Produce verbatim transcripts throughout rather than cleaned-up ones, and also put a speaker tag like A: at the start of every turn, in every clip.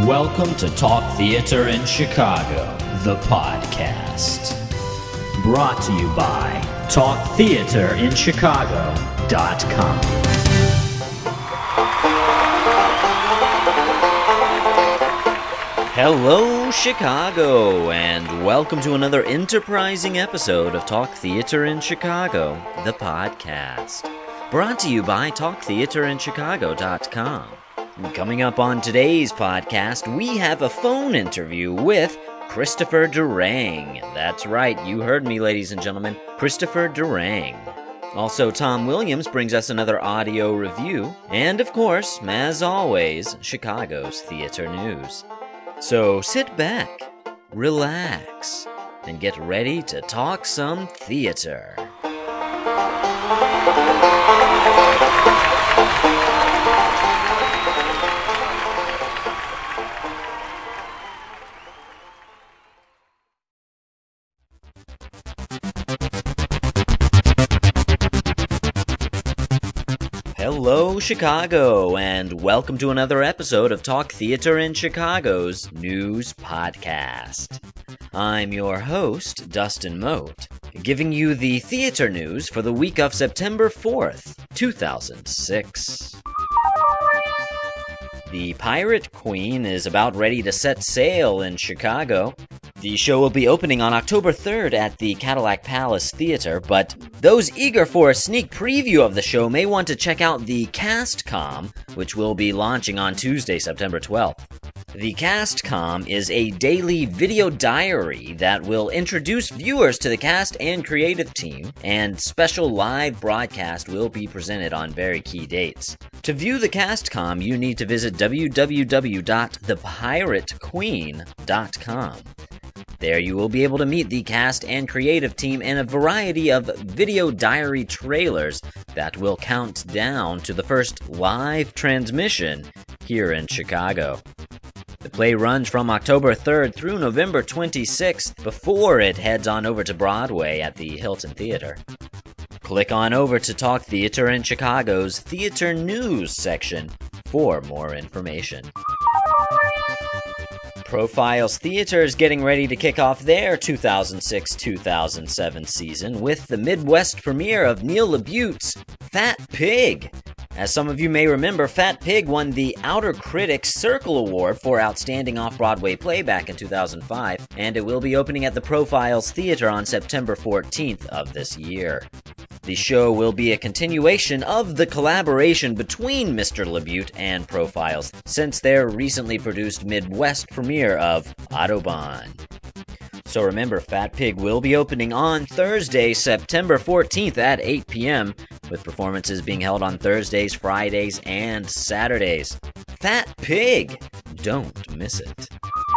A: Welcome to Talk Theater in Chicago, the podcast. Brought to you by talk theater in chicago dot com.
B: Hello, Chicago, and welcome to another enterprising episode of Talk Theater in Chicago, the podcast. Brought to you by talk theater in chicago dot com. Coming up on today's podcast, we have a phone interview with Christopher Durang. That's right, you heard me, ladies and gentlemen, Christopher Durang. Also, Tom Williams brings us another audio review, and of course, as always, Chicago's theater news. So sit back, relax, and get ready to talk some theater. Hello, Chicago, and welcome to another episode of Talk Theater in Chicago's news podcast. I'm your host, Dustin Mote, giving you the theater news for the week of September fourth, two thousand six. The Pirate Queen is about ready to set sail in Chicago. The show will be opening on October third at the Cadillac Palace Theater, but those eager for a sneak preview of the show may want to check out the CastCom, which will be launching on Tuesday, September twelfth. The CastCom is a daily video diary that will introduce viewers to the cast and creative team, and special live broadcast will be presented on very key dates. To view the CastCom, you need to visit w w w dot the pirate queen dot com. There you will be able to meet the cast and creative team and a variety of video diary trailers that will count down to the first live transmission here in Chicago. The play runs from October third through November twenty-sixth before it heads on over to Broadway at the Hilton Theater. Click on over to Talk Theater in Chicago's Theater News section for more information. Profiles Theater is getting ready to kick off their two thousand six two thousand seven season with the Midwest premiere of Neil LaBute's Fat Pig. As some of you may remember, Fat Pig won the Outer Critics Circle Award for Outstanding Off-Broadway Play back in two thousand five, and it will be opening at the Profiles Theater on September fourteenth of this year. The show will be a continuation of the collaboration between Mister LaBute and Profiles since their recently produced Midwest premiere of Autobahn. So remember, Fat Pig will be opening on Thursday, September fourteenth at eight p.m., with performances being held on Thursdays, Fridays, and Saturdays. Fat Pig! Don't miss it.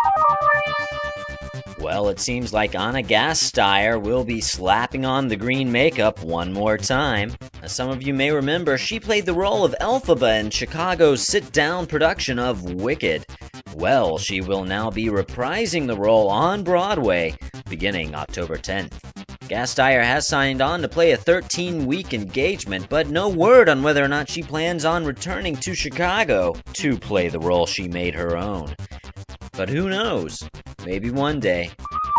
B: Well, it seems like Anna Gasteyer will be slapping on the green makeup one more time. As some of you may remember, she played the role of Elphaba in Chicago's sit-down production of Wicked. Well, she will now be reprising the role on Broadway beginning October tenth. Gasteyer has signed on to play a thirteen-week engagement, but no word on whether or not she plans on returning to Chicago to play the role she made her own. But who knows? Maybe one day.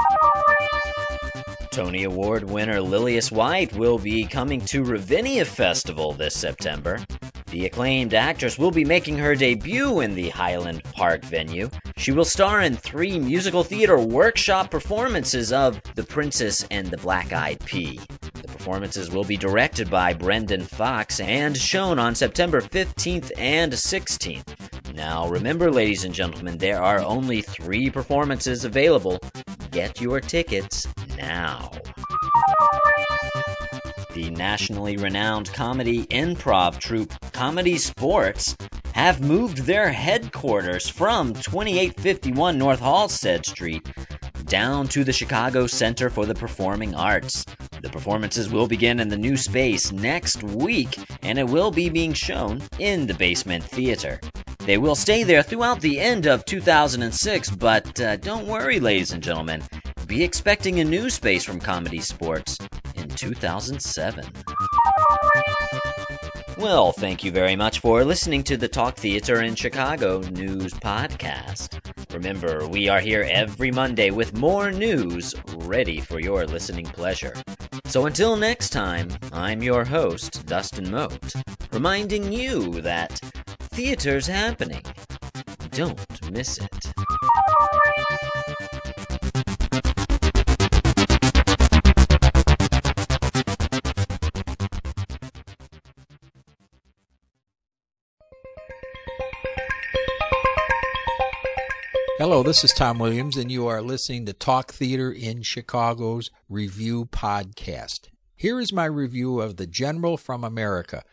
B: Tony Award winner Lillias White will be coming to Ravinia Festival this September. The acclaimed actress will be making her debut in the Highland Park venue. She will star in three musical theater workshop performances of The Princess and the Black-Eyed Pea. The performances will be directed by Brendan Fox and shown on September fifteenth and sixteenth. Now remember, ladies and gentlemen, there are only three performances available. Get your tickets now. The nationally renowned comedy improv troupe Comedy Sports have moved their headquarters from twenty-eight fifty-one North Halsted Street down to the Chicago Center for the Performing Arts. The performances will begin in the new space next week, and it will be being shown in the Basement Theater. They will stay there throughout the end of two thousand six, but uh, don't worry, ladies and gentlemen. Be expecting a new space from Comedy Sports in two thousand seven. Well, thank you very much for listening to the Talk Theater in Chicago News Podcast. Remember, we are here every Monday with more news ready for your listening pleasure. So until next time, I'm your host, Dustin Mote, reminding you that theater's happening. Don't miss it.
C: Hello, this is Tom Williams, and you are listening to Talk Theater in Chicago's Review Podcast. Here is my review of The General from America.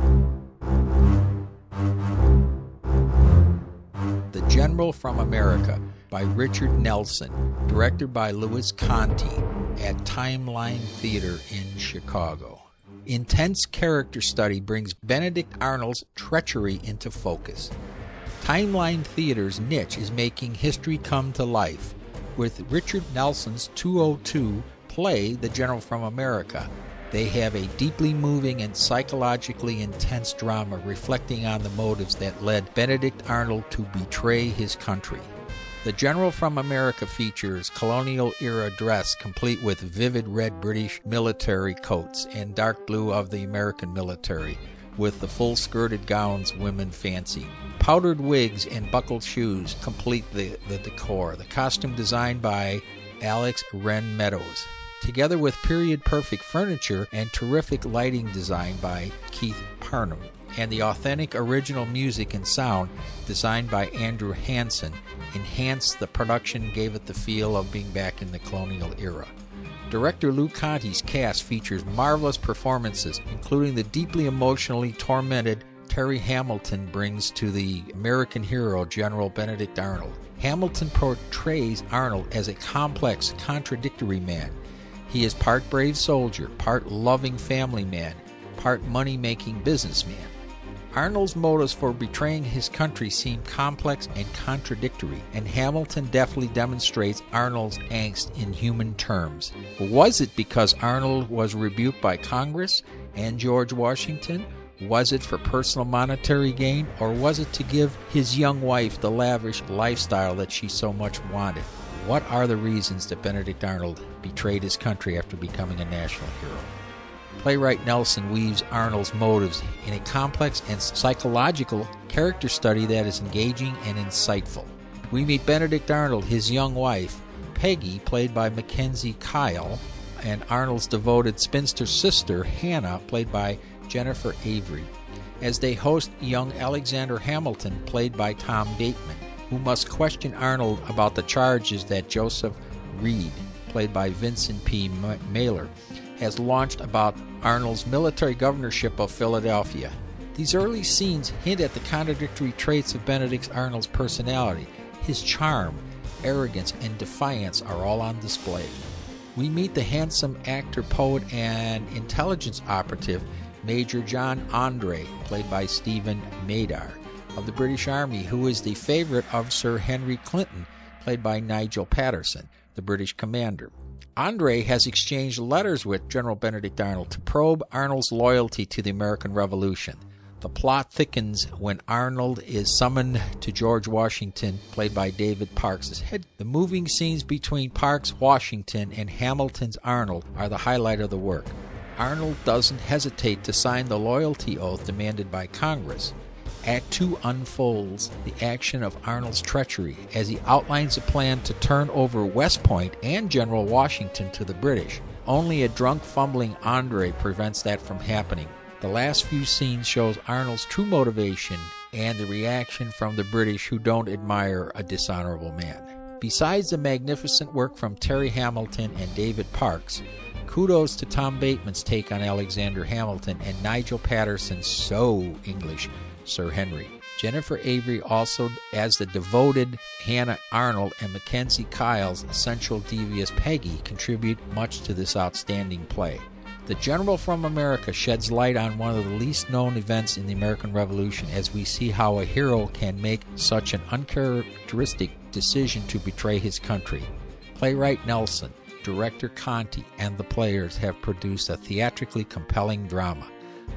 C: The General from America by Richard Nelson, directed by Louis Conti at Timeline Theater in Chicago. Intense character study brings Benedict Arnold's treachery into focus. Timeline Theater's niche is making history come to life, with Richard Nelson's two oh two play, The General from America. They have a deeply moving and psychologically intense drama reflecting on the motives that led Benedict Arnold to betray his country. The General from America features colonial-era dress complete with vivid red British military coats and dark blue of the American military, with the full-skirted gowns women fancy. Powdered wigs and buckled shoes complete the, the decor. The costume designed by Alex Wren Meadows, together with period-perfect furniture and terrific lighting design by Keith Parnham, and the authentic original music and sound designed by Andrew Hansen enhanced the production and gave it the feel of being back in the colonial era. Director Lou Conti's cast features marvelous performances, including the deeply emotionally tormented Terry Hamilton brings to the American hero General Benedict Arnold. Hamilton portrays Arnold as a complex, contradictory man. He is part brave soldier, part loving family man, part money-making businessman. Arnold's motives for betraying his country seem complex and contradictory, and Hamilton deftly demonstrates Arnold's angst in human terms. Was it because Arnold was rebuked by Congress and George Washington? Was it for personal monetary gain, or was it to give his young wife the lavish lifestyle that she so much wanted? What are the reasons that Benedict Arnold betrayed his country after becoming a national hero? Playwright Nelson weaves Arnold's motives in a complex and psychological character study that is engaging and insightful. We meet Benedict Arnold, his young wife, Peggy, played by Mackenzie Kyle, and Arnold's devoted spinster sister, Hannah, played by Jennifer Avery, as they host young Alexander Hamilton, played by Tom Bateman, who must question Arnold about the charges that Joseph Reed, played by Vincent P. Mailer, has launched about Arnold's military governorship of Philadelphia. These early scenes hint at the contradictory traits of Benedict Arnold's personality. His charm, arrogance, and defiance are all on display. We meet the handsome actor, poet, and intelligence operative Major John Andre, played by Stephen Madar, of the British Army, who is the favorite of Sir Henry Clinton, played by Nigel Patterson, the British commander. Andre has exchanged letters with General Benedict Arnold to probe Arnold's loyalty to the American Revolution. The plot thickens when Arnold is summoned to George Washington, played by David Parks' head. The moving scenes between Parks, Washington, and Hamilton's Arnold are the highlight of the work. Arnold doesn't hesitate to sign the loyalty oath demanded by Congress. Act two unfolds the action of Arnold's treachery as he outlines a plan to turn over West Point and General Washington to the British. Only a drunk, fumbling Andre prevents that from happening. The last few scenes shows Arnold's true motivation and the reaction from the British, who don't admire a dishonorable man. Besides the magnificent work from Terry Hamilton and David Parks, kudos to Tom Bateman's take on Alexander Hamilton and Nigel Patterson's so English Sir Henry. Jennifer Avery, also as the devoted Hannah Arnold, and Mackenzie Kyle's essential devious Peggy, contribute much to this outstanding play. The General from America sheds light on one of the least known events in the American Revolution, as we see how a hero can make such an uncharacteristic decision to betray his country. Playwright Nelson, director Conti, and the players have produced a theatrically compelling drama.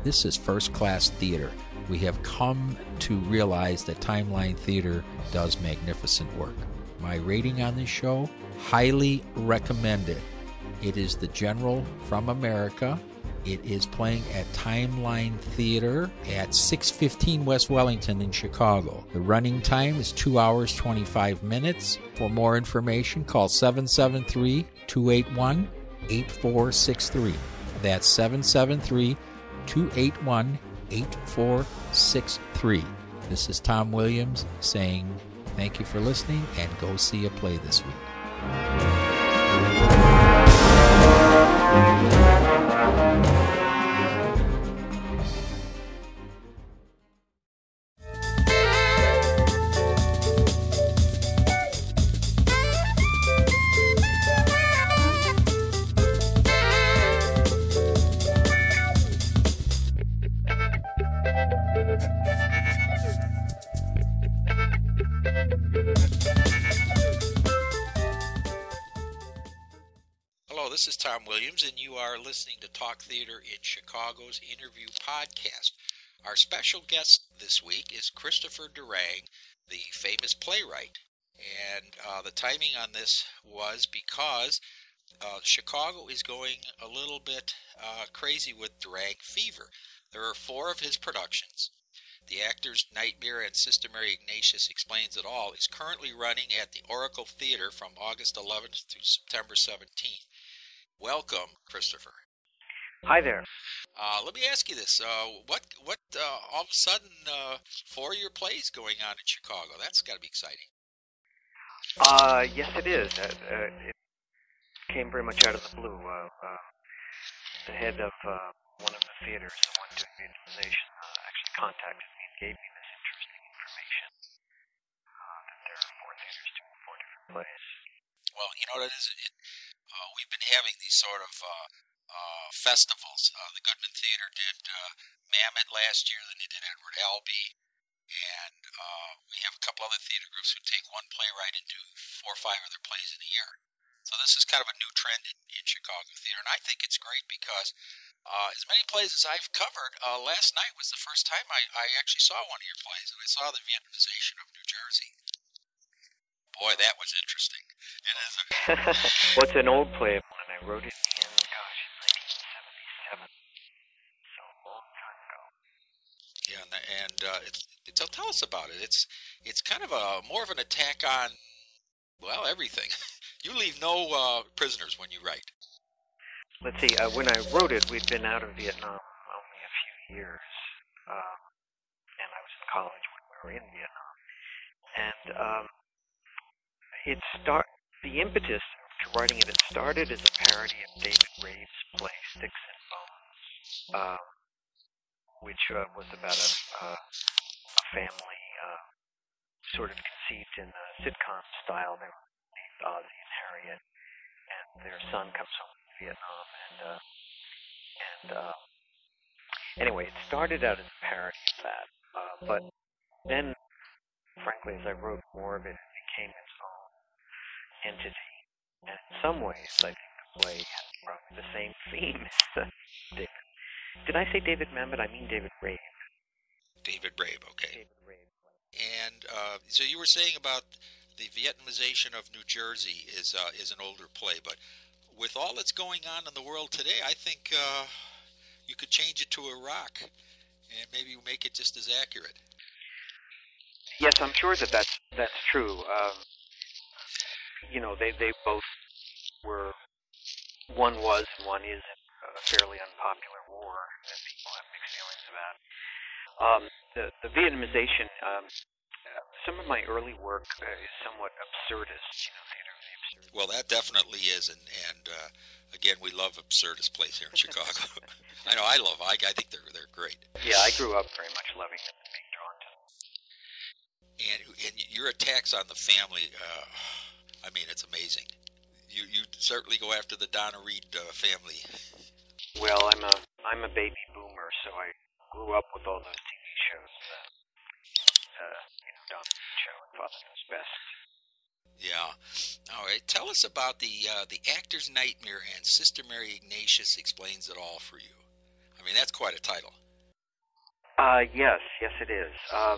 C: This is first-class theater. We have come to realize that Timeline Theater does magnificent work. My rating on this show, highly recommended. It is The General from America. It is playing at Timeline Theater at six fifteen West Wellington in Chicago. The running time is two hours, twenty-five minutes. For more information, call seven seven three, two eight one, eight four six three. That's seven seven three, two eight one, eight four six three. This is Tom Williams saying thank you for listening and go see a play this week.
D: This is Tom Williams, and you are listening to Talk Theater in Chicago's Interview Podcast. Our special guest this week is Christopher Durang, the famous playwright. And uh, the timing on this was because uh, Chicago is going a little bit uh, crazy with Durang fever. There are four of his productions. The Actor's Nightmare and Sister Mary Ignatius Explains It All is currently running at the Oracle Theater from August eleventh through September seventeenth. Welcome, Christopher.
E: Hi there.
D: Uh, let me ask you this: uh, what, what, uh, all of a sudden, uh, four of your plays going on in Chicago? That's got to be exciting.
E: Uh, yes, it is. Uh, uh, it came very much out of the blue. Uh, uh, the head of uh, one of the theaters, the one doing the utilization, uh, actually contacted me and gave me this interesting information uh, that there are four theaters doing four different plays.
D: Well, you know what it is. It, Uh, we've been having these sort of uh, uh, festivals. Uh, the Goodman Theater did uh, Mamet last year, then they did Edward Albee, and uh, we have a couple other theater groups who take one playwright and do four or five other plays in a year. So this is kind of a new trend in, in Chicago theater, and I think it's great because uh, as many plays as I've covered, uh, last night was the first time I, I actually saw one of your plays, and I saw The Vietnamization of New Jersey. Boy, that was interesting. It is a...
E: Well, it's an old play, and I wrote it in, gosh, nineteen seventy-seven. So a long time ago.
D: Yeah, and, and uh, it's, it's, so tell us about it. It's it's kind of a more of an attack on, well, everything. You leave no uh, prisoners when you write.
E: Let's see, uh, when I wrote it, we'd been out of Vietnam only a few years, um, and I was in college when we were in Vietnam. And um, it start the impetus to writing it, it started as a parody of David Rave's play Sticks and Bones, um, which uh, was about a, uh, a family uh, sort of conceived in a sitcom style. They were named Ozzie and Harriet, and their son comes home from Vietnam. And uh, and uh, anyway, it started out as a parody of that, uh, but then, frankly, as I wrote more of it, it became its own entity, and in some ways, I think the play has probably the same theme as uh, David. Did I say David Mamet? I mean David Rave.
D: David Rave, okay.
E: David Rave.
D: And uh, so you were saying about the Vietnamization of New Jersey is uh, is an older play, but with all that's going on in the world today, I think uh, you could change it to Iraq and maybe make it just as accurate.
E: Yes, I'm sure that that's, that's true. Um, You know, they, they both were, one was and one is a fairly unpopular war that people have mixed feelings about. Um, the, the Vietnamization, um, some of my early work uh, is somewhat absurdist, you know, theater of the absurd.
D: Well, that definitely is, and, and uh, again, we love absurdist plays here in Chicago. I know I love them. I, I think they're, they're great.
E: Yeah, I grew up very much loving them and being drawn to them.
D: And, and your attacks on the family, uh, I mean, it's amazing. You you certainly go after the Donna Reed uh, family.
E: Well, I'm a I'm a baby boomer, so I grew up with all those T V shows. Uh, uh, you know, Donna Reed Show and Father Knows Best.
D: Yeah. All right. Tell us about the uh, the Actor's Nightmare and Sister Mary Ignatius Explains It All for you. I mean, that's quite a title.
E: Uh, yes, yes, it is. Um,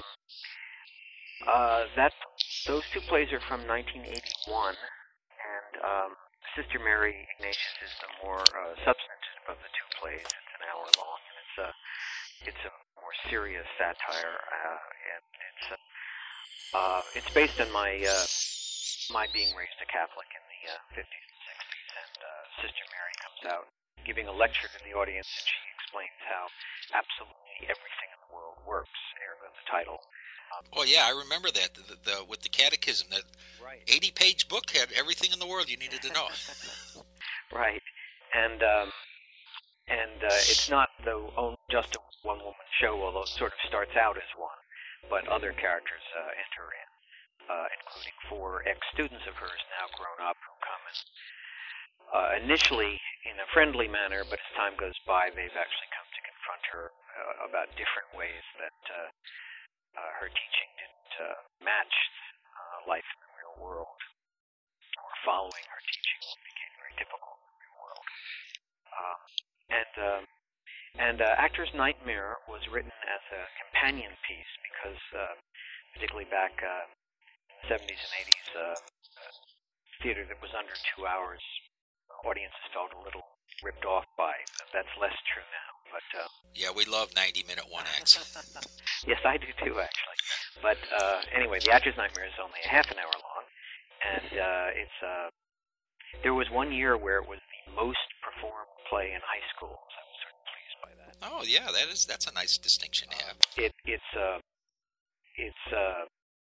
E: uh, that those two plays are from nineteen eighty-one, and um, Sister Mary Ignatius is the more uh, substantive of the two plays. It's an hour long, and it's a it's a more serious satire, uh, and it's a, uh, it's based on my uh, my being raised a Catholic in the uh, fifties and sixties, and uh, Sister Mary comes out giving a lecture to the audience, and she explains how absolutely everything in the world works. Ergo, the title. Um,
D: Oh yeah, I remember that the, the with the catechism, that
E: right.
D: eighty-page book had everything in the world you needed to know.
E: Right, and um, and uh, it's not the only, just a one-woman show, although it sort of starts out as one, but other characters uh, enter in, uh, including four ex-students of hers now grown up who come and uh, initially in a friendly manner, but as time goes by, they've actually come to confront her uh, about different ways that uh, uh, her teaching didn't uh, match uh, life in the real world, or following her teaching became very difficult in the real world. Um, and um, and uh, Actor's Nightmare was written as a companion piece because, uh, particularly back uh, in the seventies and eighties, uh, theater that was under two hours, audiences felt a little ripped off by. That's less true now. But uh,
D: Yeah, we love ninety-minute one acts.
E: yes, I do too, actually. But uh, anyway, The Actor's Nightmare is only a half an hour long, and uh, it's uh, there was one year where it was the most performed play in high schools. I was sort of pleased by that.
D: Oh yeah, that is that's a nice distinction to have.
E: It it's uh, it's uh,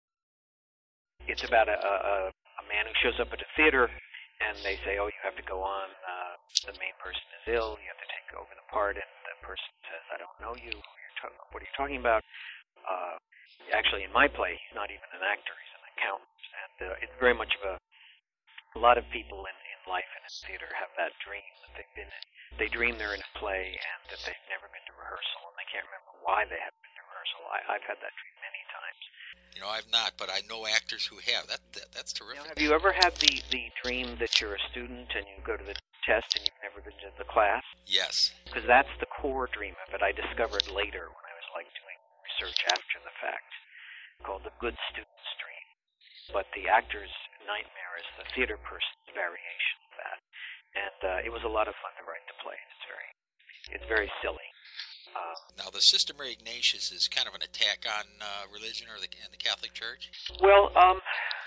E: it's about a, a a man who shows up at a theater, and they say, "Oh, you have to go on. Uh, the main person is ill. You have to take over the part." And the person says, "I don't know you. You're ta- what are you talking about?" Uh, actually, in my play, he's not even an actor. He's an accountant, and uh, it's very much of a. A lot of people in, in life and in theater have that dream that they've been in. They dream they're in a play and that they've never been to rehearsal, and they can't remember why they haven't been to rehearsal. I, I've had that dream many times.
D: You know, I've not, but I know actors who have. That, that that's terrific.
E: Now, have you ever had the, the dream that you're a student and you go to the test and you've never been to the class?
D: Yes.
E: Because that's the core dream of it. I discovered later when I was like doing research after the fact, called the good student's dream. But the actor's nightmare is the theater person's variation of that. And uh, it was a lot of fun to write the play. It's very, it's very silly. Um,
D: Now, the Sister Mary Ignatius is kind of an attack on uh, religion or the and the Catholic Church,
E: well, um,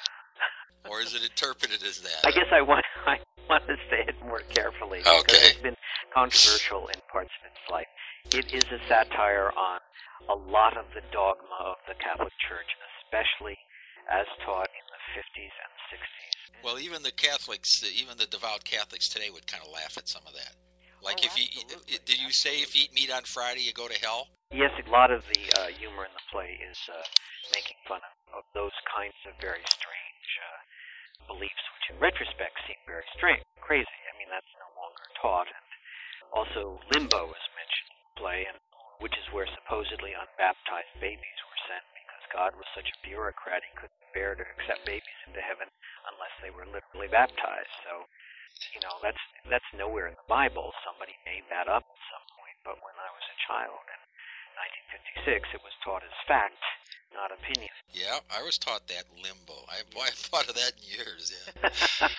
D: or is it interpreted as that?
E: I guess I want I want to say it more carefully
D: Okay.
E: because it's been controversial in parts of its life. It is a satire on a lot of the dogma of the Catholic Church, especially as taught in the fifties and sixties.
D: Well, even the Catholics, even the devout Catholics today would kind of laugh at some of that. Like
E: Oh,
D: if you,
E: absolutely,
D: did you say if you eat meat on Friday, you go to hell?
E: Yes, a lot of the uh, humor in the play is uh, making fun of, of those kinds of very strange uh, beliefs, which in retrospect seem very strange, crazy. I mean, that's no longer taught. And also, limbo is mentioned in the play, and which is where supposedly unbaptized babies were sent because God was such a bureaucrat he couldn't bear to accept babies into heaven unless they were literally baptized. So, you know, that's that's nowhere in the Bible. Somebody made that up at some point. But when I was a child in nineteen fifty-six, it was taught as fact, not opinion.
D: Yeah, I was taught that limbo. I, boy, I've thought of that in years. Yeah.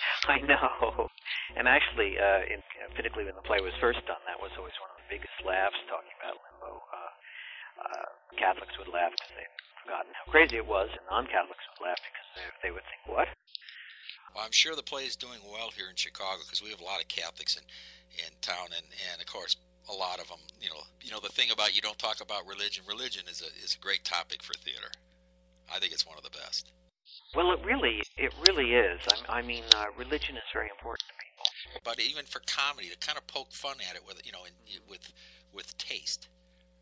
E: I know. And actually, uh, in, particularly when the play was first done, that was always one of the biggest laughs, talking about limbo. Uh, uh, Catholics would laugh because they'd forgotten how crazy it was, and non-Catholics would laugh because they, they would think, what?
D: Well, I'm sure the play is doing well here in Chicago because we have a lot of Catholics in, in town, and, and of course, a lot of them. You know, you know the thing about you don't talk about religion. Religion is a is a great topic for theater. I think it's one of the best.
E: Well, it really, it really is. I, I mean, uh, religion is very important to people.
D: But even for comedy, to kind of poke fun at it with you know, in, with with taste.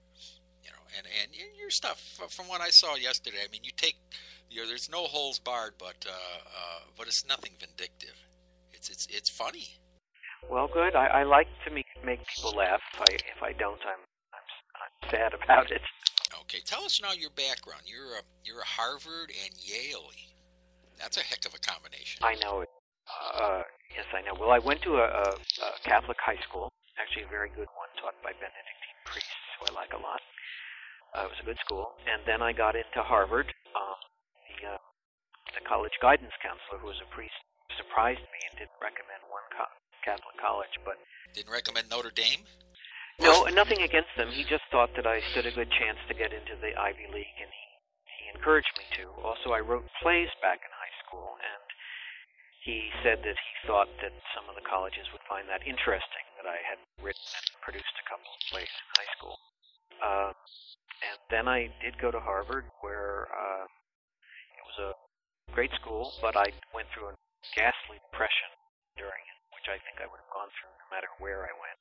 D: You know, and and your stuff, from what I saw yesterday, I mean, you take, you know, there's no holes barred, but uh, uh, but it's nothing vindictive. It's it's it's funny.
E: Well, good. I, I like to make make people laugh. If I if I don't, I'm I'm, I'm sad about it.
D: Okay, tell us now your background. You're a you're a Harvard and Yale. That's a heck of a combination.
E: I know it. Uh, yes, I know. Well, I went to a, a, a Catholic high school, actually a very good one, taught by Benedictine priests, who I like a lot. Uh, it was a good school. And then I got into Harvard. Um, the, uh, the college guidance counselor, who was a priest, surprised me and didn't recommend one co- Catholic college, but
D: Didn't recommend Notre Dame?
E: no, nothing against them. He just thought that I stood a good chance to get into the Ivy League, and he, he encouraged me to. Also, I wrote plays back in high school, and he said that he thought that some of the colleges would find that interesting, that I had written and produced a couple of plays in high school. Uh, and then I did go to Harvard, where uh, it was a great school, but I went through a ghastly depression during it, which I think I would have gone through no matter where I went.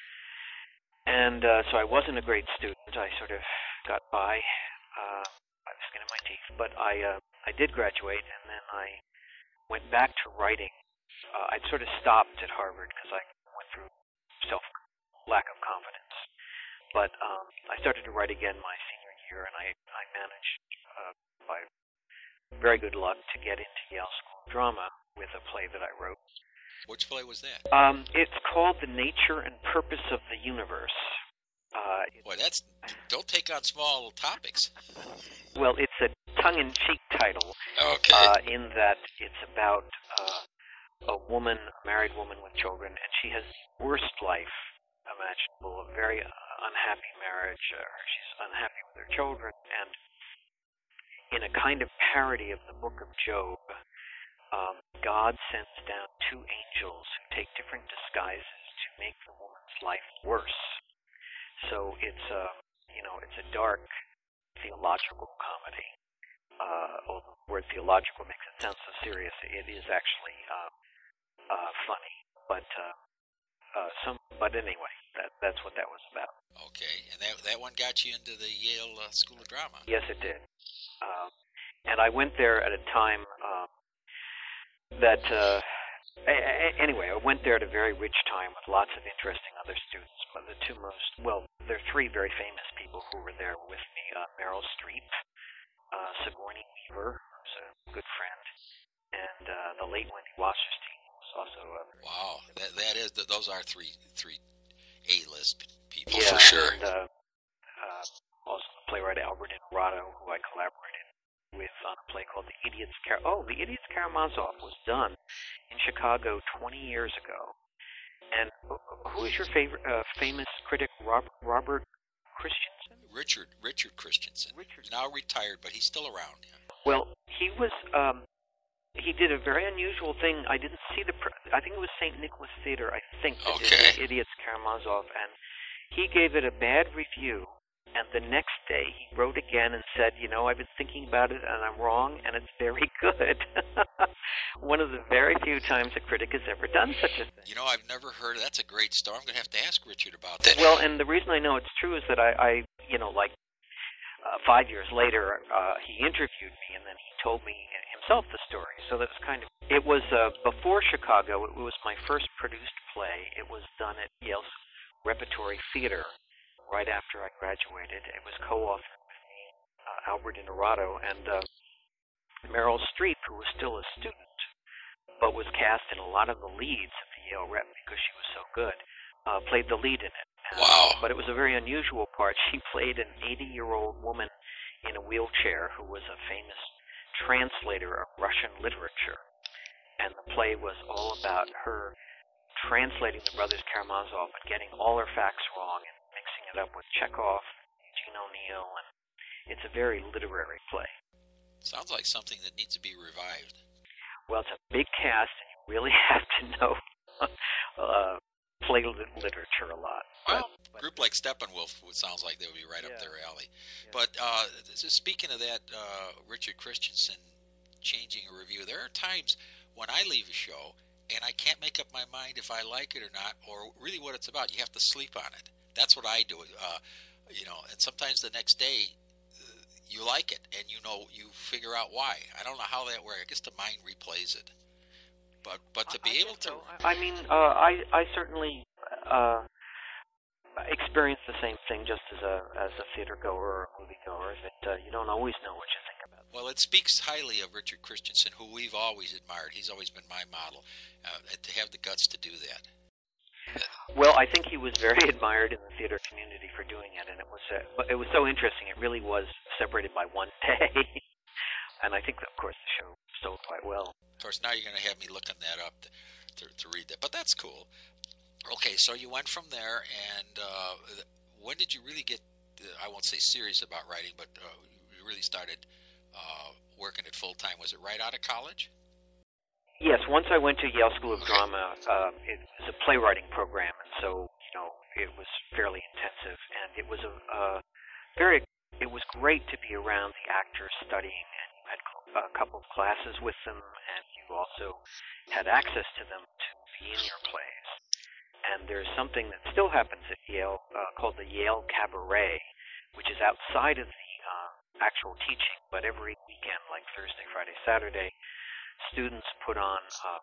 E: And uh, so I wasn't a great student. I sort of got by uh, by the skin of my teeth. But I uh, I did graduate, and then I went back to writing. Uh, I'd sort of stopped at Harvard because I went through self lack of confidence. But um, I started to write again my senior year, and I I managed uh, by very good luck to get into Yale School of Drama with a play that I wrote.
D: Which play was that?
E: Um, it's called The Nature and Purpose of the Universe. Uh,
D: Boy, that's don't take on small topics.
E: Well, it's a tongue-in-cheek title.
D: Okay.
E: Uh, in that it's about uh, a woman, a married woman with children, and she has the worst life imaginable, a very unhappy marriage. Uh, she's unhappy with her children, and in a kind of parody of the Book of Job, um, God sends down two angels who take different disguises to make the woman's life worse. So it's a, you know, it's a dark theological comedy. Uh, although the word theological makes it sound so serious, it is actually uh, uh, funny. But uh, uh, some, but anyway, that that's what that was about.
D: Okay, and that that one got you into the Yale uh, School of Drama.
E: Yes, it did. Um, and I went there at a time um, that. Uh, a- anyway, I went there at a very rich time with lots of interesting other students. But the two most, well, there are three very famous people who were there with me: uh, Meryl Streep, uh, Sigourney Weaver, who's a good friend, and uh, the late Wendy Wasserstein, who was also a
D: Wow, that that is those are three three A-list people
E: yeah,
D: for sure.
E: And, uh, uh, also the playwright Albert Inarado, who I collaborated with on a play called The Idiot's Kar- Oh, The Idiot's Karamazov was done in Chicago twenty years ago. And who is your favorite uh, famous critic, Robert, Robert Christensen?
D: Richard Richard Christensen.
E: Richard.
D: Now retired, but he's still around. Yeah.
E: Well, he was. Um, he did a very unusual thing. I didn't see the. Pr- I think it was Saint Nicholas Theater. I think that did
D: Okay.
E: The Idiot's Karamazov, and he gave it a bad review. And the next day, he wrote again and said, "You know, I've been thinking about it, and I'm wrong, and it's very good." One of the very few times a critic has ever done such a thing.
D: You know, I've never heard. That's a great story. I'm going to have to ask Richard about that.
E: Well, and the reason I know it's true is that I, I you know, like uh, five years later, uh, he interviewed me, and then he told me himself the story. So that's kind of, it was uh, before Chicago. It was my first produced play. It was done at Yale's Repertory Theater right after I graduated. It was co-authored with me, uh, Albert Inarado, and uh, Meryl Streep, who was still a student, but was cast in a lot of the leads at the Yale Rep because she was so good, uh, played the lead in it. And,
D: Wow.
E: But it was a very unusual part. She played an eighty-year-old woman in a wheelchair who was a famous translator of Russian literature. And the play was all about her translating the Brothers Karamazov and getting all her facts wrong and mixing it up with Chekhov, Eugene O'Neill, and it's a very literary play.
D: Sounds like something that needs to be revived.
E: Well, it's a big cast, and you really have to know uh, play lit- literature a lot.
D: Well,
E: But-
D: a group like Steppenwolf would sounds like they would be right
E: Yeah.
D: up their alley.
E: Yeah.
D: But uh, so speaking of that, uh, Richard Christensen changing a review, there are times when I leave a show and I can't make up my mind if I like it or not, or really what it's about. You have to sleep on it. That's what I do. Uh, you know, and sometimes the next day uh, you like it and you know you figure out why. I don't know how that works. I guess the mind replays it. But but to be
E: I
D: able
E: guess
D: to,
E: so. I mean, uh, I I certainly uh, experience the same thing just as a as a theater goer or a movie goer. That uh, you don't always know what you think about.
D: well, it speaks highly of Richard Christensen, who we've always admired. He's always been my model. Uh, and to have the guts to do that.
E: Well, I think he was very admired in the theater community for doing it, and it was uh, but it was so interesting. It really was separated by one day, and I think that, of course, the show sold quite well.
D: Of course, now you're going to have me looking that up to, to, to read that, but that's cool. Okay, so you went from there, and uh, when did you really get, uh, I won't say serious about writing, but uh, you really started uh, working it full-time? Was it right out of college?
E: Yes, once I went to Yale School of Drama, uh, it was a playwriting program, and so, you know, it was fairly intensive, and it was a, a very, it was great to be around the actors studying, and you had a couple of classes with them, and you also had access to them to be in your plays. And there's something that still happens at Yale uh, called the Yale Cabaret, which is outside of the uh, actual teaching, but every weekend, like Thursday, Friday, Saturday, students put on uh,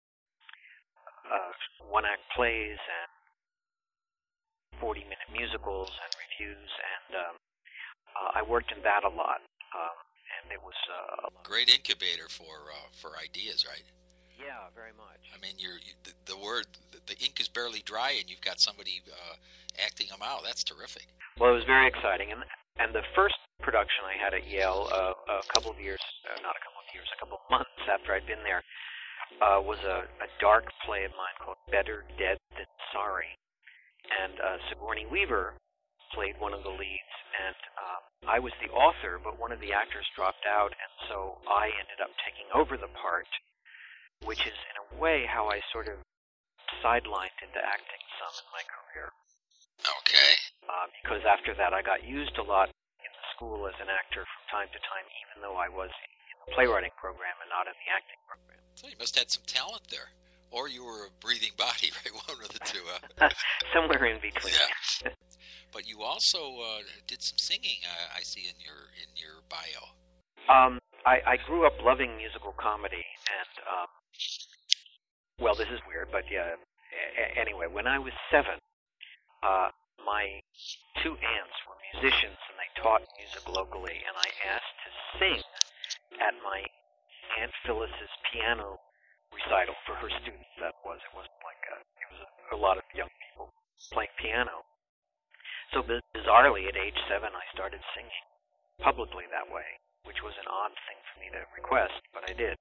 E: uh, one-act plays and forty-minute musicals and reviews, and um, uh, I worked in that a lot, um, and it was uh, a
D: great incubator for uh, for ideas, right?
E: Yeah, very much.
D: I mean, you're you, the, the word, the, the ink is barely dry, and you've got somebody uh, acting them out. That's terrific.
E: Well, it was very exciting, and and the first production I had at Yale, uh, a couple of years, uh, not a couple of years, a couple of months after I'd been there, uh, was a, a dark play of mine called Better Dead Than Sorry, and uh, Sigourney Weaver played one of the leads, and um, I was the author, but one of the actors dropped out, and so I ended up taking over the part, which is in a way how I sort of sidelined into acting some in my career.
D: Okay.
E: Uh, because after that I got used a lot in the school as an actor from time to time, even though I was in the playwriting program and not in the acting program.
D: So you must have had some talent there. Or you were a breathing body, right? One of the two. Uh.
E: Somewhere in between.
D: Yeah. But you also uh, did some singing, uh, I see in your in your bio.
E: Um, I, I grew up loving musical comedy, and um, well, this is weird, but yeah. A- anyway, when I was seven, uh, my two aunts were musicians, and they taught music locally, and I asked to sing at my Aunt Phyllis's piano recital for her students. That was, it wasn't like a, it was a, a lot of young people playing piano. So bizarrely, at age seven, I started singing publicly that way, which was an odd thing for me to request, but I did.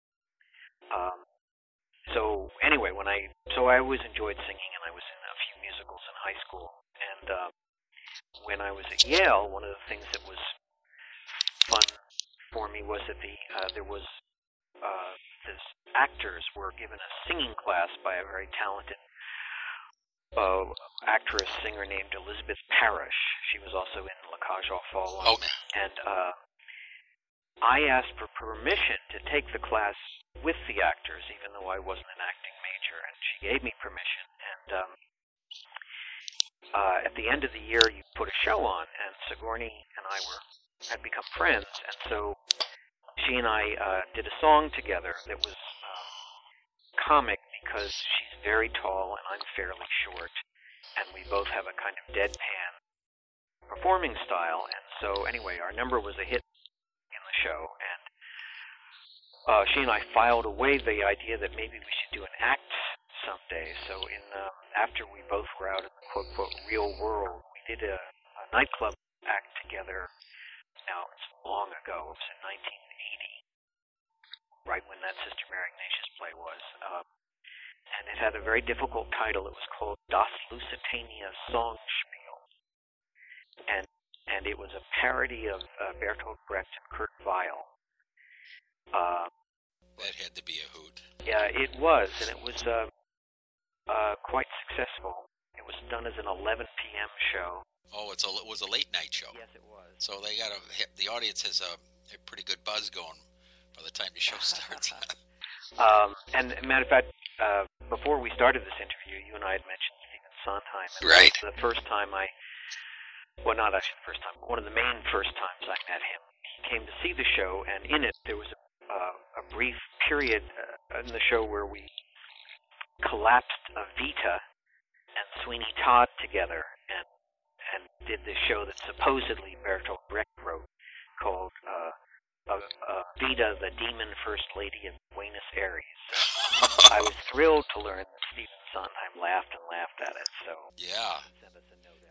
E: Um, so anyway, when I so I always enjoyed singing, and I was in a few musicals in high school. And uh, when I was at Yale, one of the things that was fun for me was that the uh, there was uh, this actors were given a singing class by a very talented uh, actress singer named Elizabeth Parrish. She was also in La Cage aux Folles.
D: Oh.
E: And uh, I asked for permission to take the class with the actors, even though I wasn't an acting major, and she gave me permission. And um, uh, at the end of the year, you put a show on, and Sigourney and I were had become friends, and so she and I uh, did a song together that was um, comic because she's very tall and I'm fairly short, and we both have a kind of deadpan performing style. And so anyway, our number was a hit in the show, and uh, she and I filed away the idea that maybe we should do an act someday. So in uh, after we both were out in the quote-quote real world, we did a, a nightclub act together. Now, it's long ago. It was in nineteen eighty, right when that Sister Mary Ignatius play was. Um, and it had a very difficult title. It was called Das Lusitania Songspiel. And and it was a parody of uh, Bertolt Brecht and Kurt Weill. Uh,
D: that had to be a hoot.
E: Yeah, it was, and it was uh, uh, quite successful. It was done as an eleven p.m. show.
D: Oh, it's a, it was a late night show.
E: Yes, it was.
D: So they got a, the audience has a, a pretty good buzz going by the time the show starts.
E: um, and matter of fact, uh, before we started this interview, you and I had mentioned Stephen Sondheim. And
D: right.
E: This was the first time I, well, not actually the first time, but one of the main first times I met him. He came to see the show, and in it there was a, uh, a brief period uh, in the show where we collapsed Evita and Sweeney Todd together, and and did this show that supposedly Bertolt Brecht wrote called uh, uh, uh, Vita, the Demon First Lady of Buenos Aires. So I was thrilled to learn that Stephen Sondheim laughed and laughed at it. So
D: yeah,
E: send us a note afterwards.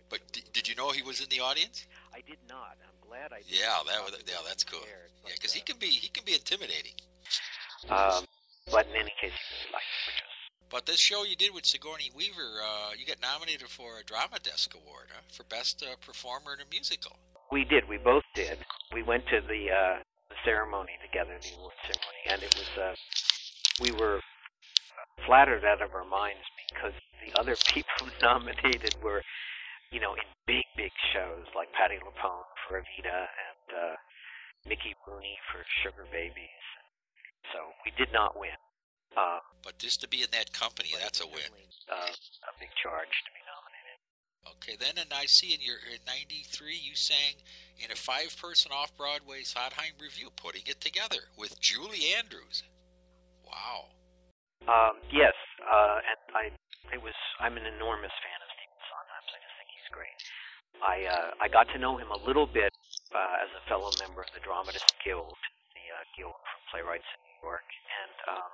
D: But d- did you know he was in the audience?
E: I did not. I'm glad I did.
D: Yeah, that was, yeah, that's cool.
E: Prepared,
D: Yeah,
E: but,
D: because he
E: uh,
D: can be he can be intimidating.
E: Um, but in any case, he really liked it, which was
D: But this show you did with Sigourney Weaver, uh, you got nominated for a Drama Desk Award huh? for Best uh, Performer in a Musical.
E: We did. We both did. We went to the uh, the ceremony together, the award ceremony, and it was uh, we were flattered out of our minds because the other people nominated were, you know, in big, big shows like Patti LuPone for Evita and uh, Mickey Rooney for Sugar Babies. So we did not win. Uh,
D: But just to be in that company,
E: but
D: that's
E: it
D: a
E: was
D: win.
E: certainly, Uh, a big charge to be nominated.
D: Okay, then and I see in your in ninety-three you sang in a five-person off-Broadway Sondheim review, Putting It Together, with Julie Andrews. Wow.
E: Um, yes, uh, and I it was I'm an enormous fan of Stephen Sondheim. I just think he's great. I uh, I got to know him a little bit uh, as a fellow member of the Dramatists Guild, the uh, Guild for Playwrights in New York, and um,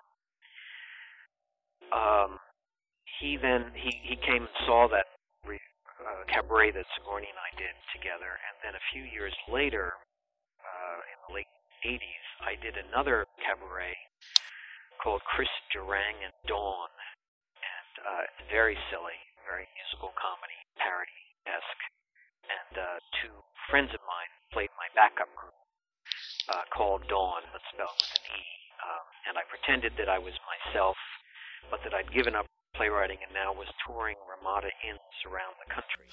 E: um, he then he, he came and saw that re, uh, cabaret that Sigourney and I did together, and then a few years later, uh, in the late eighties, I did another cabaret called Chris Durang and Dawn, and uh, it's very silly, very musical comedy, parody-esque, and uh, two friends of mine played my backup group uh, called Dawn, but spelled with an E, um, and I pretended that I was myself, but that I'd given up playwriting and now was touring Ramada Inns around the country.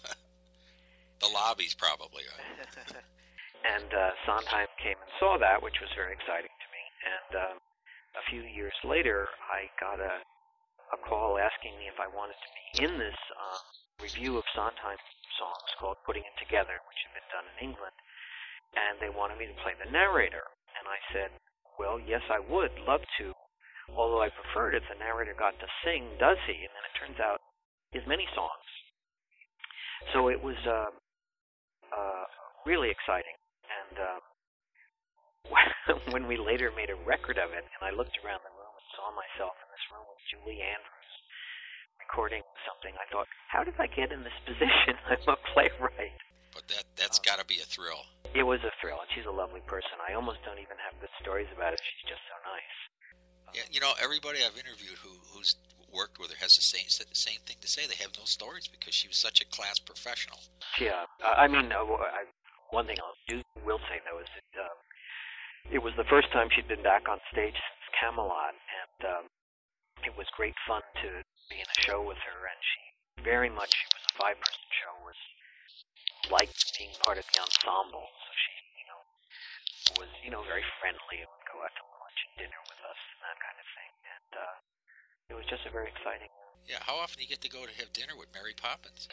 D: The lobbies, probably. Huh?
E: And uh, Sondheim came and saw that, which was very exciting to me, and um, a few years later, I got a, a call asking me if I wanted to be in this uh, review of Sondheim songs called Putting It Together, which had been done in England, and they wanted me to play the narrator. And I said, well, yes, I would love to, although I preferred if the narrator got to sing, does he? And then it turns out he has many songs. So it was uh, uh, really exciting, and uh, when we later made a record of it, and I looked around the room and saw myself in this room with Julie Andrews recording something, I thought, how did I get in this position? I'm a playwright.
D: But that, that's
E: Um,
D: got to be a thrill.
E: It was a thrill, and she's a lovely person. I almost don't even have good stories about it. She's just so nice.
D: Yeah, you know, everybody I've interviewed who who's worked with her has the same same thing to say. They have no stories because she was such a class professional.
E: Yeah, uh, I mean, uh, I, one thing I'll do, will say, though, is that um, it was the first time she'd been back on stage since Camelot, and um, it was great fun to be in a show with her, and she very much, it was a five-person show, was liked being part of the ensemble, so she, you know, was, you know, very friendly and would go out to lunch and dinner with us and that kind of thing, and uh, it was just a very exciting.
D: Yeah, how often do you get to go to have dinner with Mary Poppins?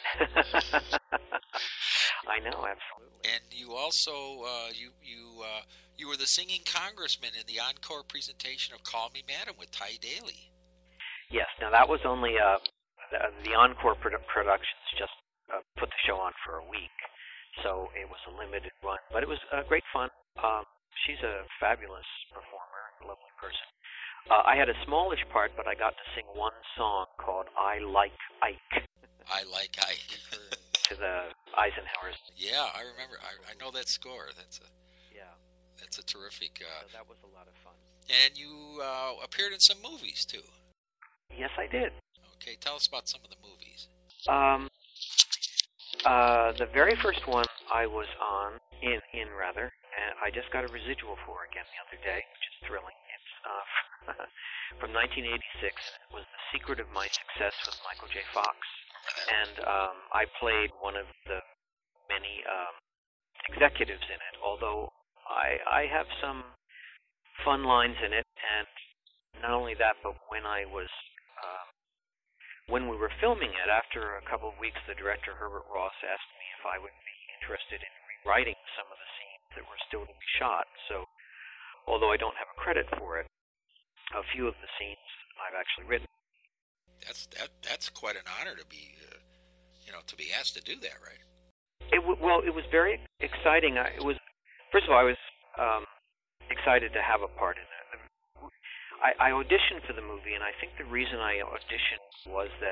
E: I know, absolutely.
D: And you also uh, you you uh, you were the singing congressman in the encore presentation of Call Me Madam with Ty Daly.
E: Yes, now that was only uh, the, the encore produ- productions just uh, put the show on for a week, so it was a limited run, but it was uh, great fun. Um, she's a fabulous performer, a lovely person. Uh, I had a smallish part, but I got to sing one song called I Like Ike
D: I like Ike.
E: to the Eisenhowers.
D: Yeah, I remember. I, I know that score. That's a
E: Yeah,
D: that's a terrific. Uh,
E: so that was a lot of fun.
D: and you uh, appeared in some movies too.
E: Yes, I did.
D: Okay, tell us about some of the movies.
E: Um, uh, the very first one I was on, in, in rather, and I just got a residual for again the other day, which is thrilling. It's uh, from nineteen eighty-six. It was The Secret of My Success with Michael J. Fox. And um, I played one of the many um, executives in it, although I, I have some fun lines in it, and not only that, but when I was, uh, when we were filming it, after a couple of weeks, the director, Herbert Ross, asked me if I would be interested in rewriting some of the scenes that were still to be shot. So, although I don't have a credit for it, a few of the scenes I've actually written.
D: That's that. That's quite an honor to be, uh, you know, to be asked to do that, right?
E: It w- well, it was very exciting. I, it was first of all, I was um, excited to have a part in it. I, I auditioned for the movie, and I think the reason I auditioned was that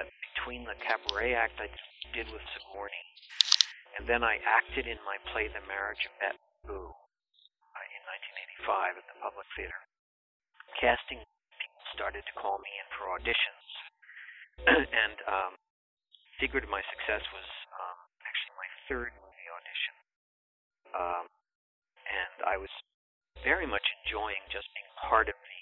E: between the cabaret act I did with Sigourney, and then I acted in my play The Marriage of Bette Boo uh, in nineteen eighty-five at the Public Theater. Casting people started to call me in for auditions, and um, secret of my success was um, actually my third movie audition. Um, and I was very much enjoying just being part of the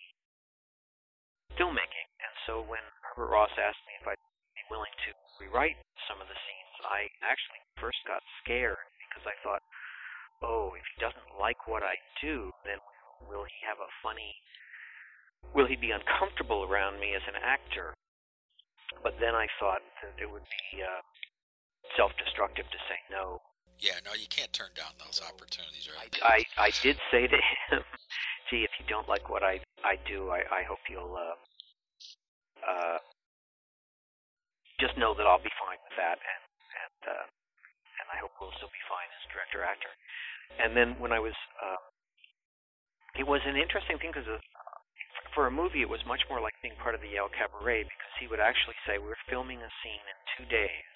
E: filmmaking. And so when Herbert Ross asked me if I'd be willing to rewrite some of the scenes, I actually first got scared because I thought, oh, if he doesn't like what I do, then will he have a funny, will he be uncomfortable around me as an actor? But then I thought that it would be uh, self-destructive to say no.
D: Yeah, no, you can't turn down those opportunities, right?
E: I, I, I did say to him, gee, if you don't like what I, I do, I, I hope you'll uh, uh, just know that I'll be fine with that, and and, uh, and I hope we'll still be fine as director-actor. And then when I was, uh, it was an interesting thing because for a movie it was much more like being part of the Yale Cabaret, because he would actually say, we're filming a scene in two days.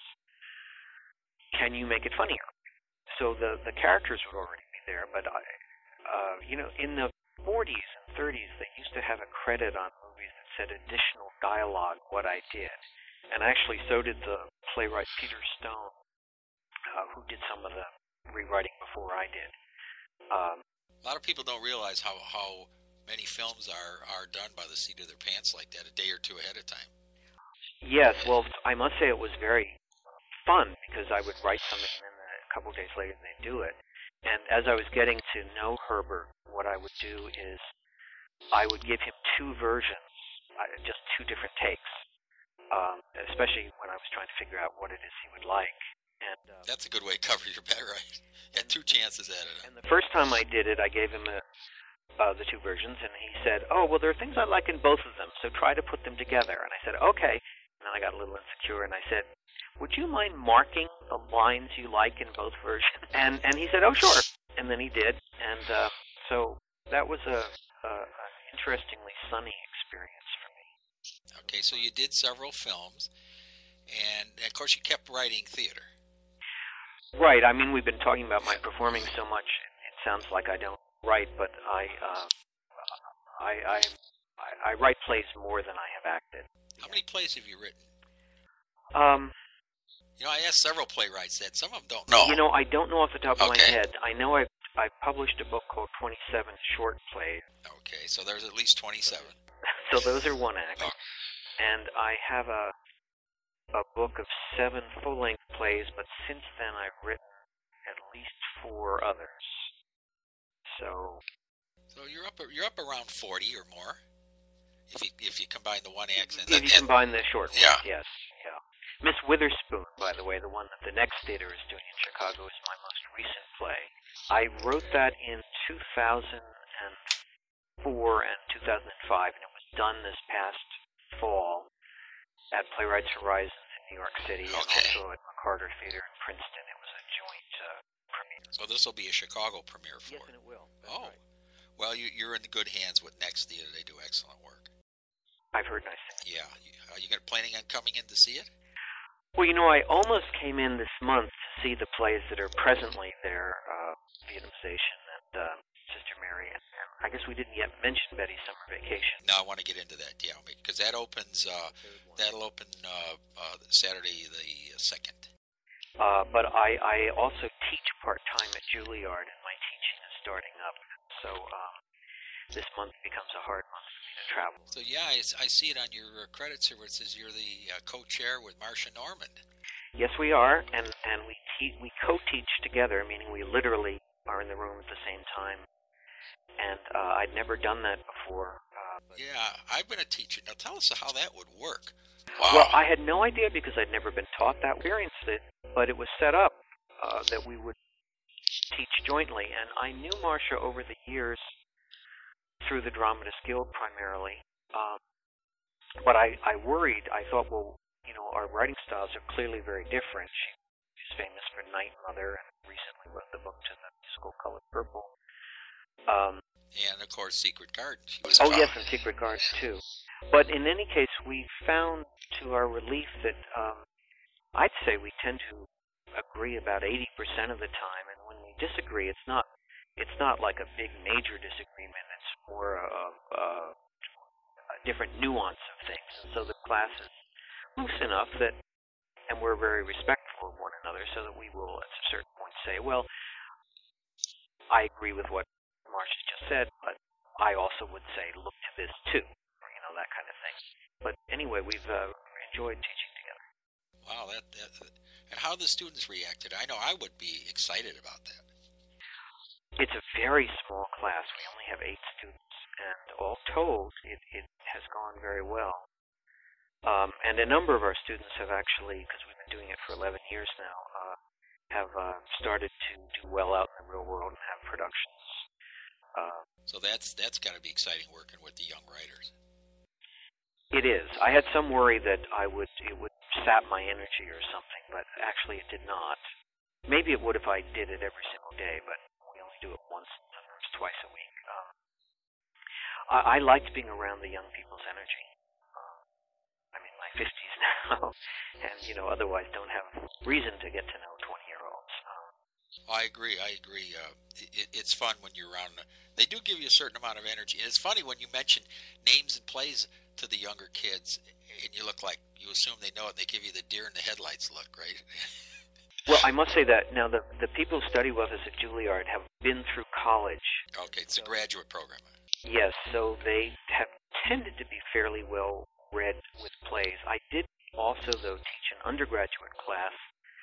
E: Can you make it funnier? So the, the characters would already be there, but I, uh, you know, in the forties and thirties, they used to have a credit on movies that said additional dialogue, what I did. And actually, so did the playwright Peter Stone, uh, who did some of the rewriting before I did. Um,
D: a lot of people don't realize how, how many films are, are done by the seat of their pants like that, a day or two ahead of time.
E: Yes, well, I must say it was very fun, because I would write something and then a couple of days later they'd do it. And as I was getting to know Herbert, what I would do is I would give him two versions, just two different takes, um, especially when I was trying to figure out what it is he would like. And uh,
D: that's a good way to cover your bet, right? You had two chances at it.
E: And the first time I did it, I gave him a, uh, the two versions, and he said, oh, well, there are things I like in both of them, so try to put them together. And I said, okay. And then I got a little insecure, and I said, would you mind marking the lines you like in both versions? And and he said, oh, sure. And then he did. And uh, so that was a, a an interestingly sunny experience for me.
D: Okay, so you did several films, and of course you kept writing theater.
E: Right. I mean, we've been talking about my performing so much, it sounds like I don't write, but I uh, I, I, I, I write plays more than I have acted.
D: How many plays have you written?
E: Um...
D: You know, I asked several playwrights that. Some of them don't know.
E: You know, I don't know off the top of
D: okay.
E: my head. I know I I published a book called twenty-seven Short Plays.
D: Okay, so there's at least twenty-seven.
E: So those are one act.
D: Oh.
E: And I have a a book of seven full-length plays, but since then I've written at least four others. So
D: So you're up you're up around forty or more. If you if you combine the one act and
E: if
D: the,
E: you combine the short ones,
D: yeah.
E: yes, yeah. Miss Witherspoon, by the way, the one that the Next Theater is doing in Chicago, is my most recent play. I wrote that in two thousand four and two thousand five, and it was done this past fall at Playwrights Horizons in New York City,
D: okay.
E: and also at McCarter Theater in Princeton. It was a joint uh, premiere.
D: So this will be a Chicago premiere for
E: Yes, and it will. That's
D: oh,
E: right.
D: Well, you, you're in good hands with Next Theater. They do excellent work.
E: I've heard nice things.
D: Yeah. Are you gonna, planning on coming in to see it?
E: Well, you know, I almost came in this month to see the plays that are presently there, uh, Vietnamization and uh, Sister Mary, and, and I guess we didn't yet mention Betty's Summer Vacation.
D: No, I want to get into that, yeah, because that opens, uh, that'll open uh, uh, Saturday the second.
E: Uh, but I, I also teach part-time at Juilliard, and my teaching is starting up, so um, this month becomes a hard month for me to travel.
D: So yeah, I, I see it on your credits here where it says you're the uh, co-chair with Marcia Normand.
E: Yes, we are, and, and we te- we co-teach together, meaning we literally are in the room at the same time. And uh, I'd never done that before. Uh,
D: yeah, I've been a teacher. Now tell us how that would work. Wow.
E: Well, I had no idea because I'd never been taught that. Experienced it, but it was set up uh, that we would teach jointly. And I knew Marcia over the years through the Dramatists Guild primarily. Um, but I, I worried. I thought, well, you know, our writing styles are clearly very different. She, she's famous for Night Mother and recently wrote the book to the musical Color Purple. Um,
D: and, of course, Secret Garden. She was
E: oh, yes, and Secret Garden, too. But in any case, we found to our relief that um, I'd say we tend to agree about eighty percent of the time, and when we disagree, it's not it's not like a big major disagreement. It's more a, a, a different nuance of things. And so the class is loose enough that, and we're very respectful of one another, so that we will at a certain point say, well, I agree with what Marcia's just said, but I also would say, look to this too, or, you know, that kind of thing. But anyway, we've uh, enjoyed teaching together.
D: Wow, that, that and how the students reacted. I know I would be excited about that.
E: It's a very small class. We only have eight students, and all told, it, it has gone very well. Um, and a number of our students have actually, because we've been doing it for eleven years now, uh, have uh, started to do well out in the real world and have productions. Uh,
D: so that's that's got to be exciting working with the young writers.
E: It is. I had some worry that I would it would sap my energy or something, but actually it did not. Maybe it would if I did it every single day, but we only do it once, sometimes twice a week. Um, I, I liked being around the young people's energy. Um, I'm in my fifties now, and you know, otherwise don't have reason to get to know twenty-year-olds. Um,
D: I agree. I agree. Uh, it, it's fun when you're around. They do give you a certain amount of energy, and it's funny when you mention names and plays to the younger kids, and you look like you assume they know it. And they give you the deer in the headlights look, right?
E: Well, I must say that now the the people who study with us at Juilliard have been through college.
D: Okay, it's a graduate program.
E: Yes, so they have tended to be fairly well read with plays. I did also, though, teach an undergraduate class